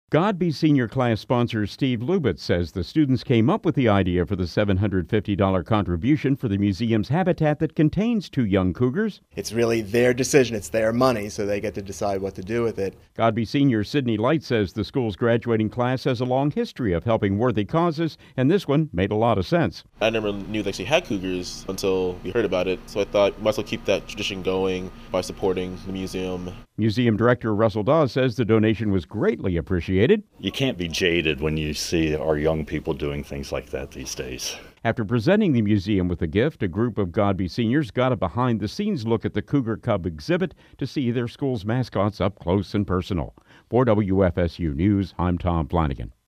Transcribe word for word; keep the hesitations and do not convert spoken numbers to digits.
Godby Senior Class sponsor Steve Lubitz says the students came up with the idea for the seven hundred fifty dollars contribution for the museum's habitat that contains two young cougars. It's really their decision. It's their money, so they get to decide what to do with it. Godby Senior Sidney Light says the school's graduating class has a long history of helping worthy causes, and this one made a lot of sense. I never knew they actually had cougars until we heard about it, so I thought we might as well keep that tradition going by supporting the museum. Museum Director Russell Dawes says the donation was greatly appreciated. You can't be jaded when you see our young people doing things like that these days. After presenting the museum with the gift, a group of Godby seniors got a behind-the-scenes look at the Cougar Cub exhibit to see their school's mascots up close and personal. For W F S U News, I'm Tom Flanagan.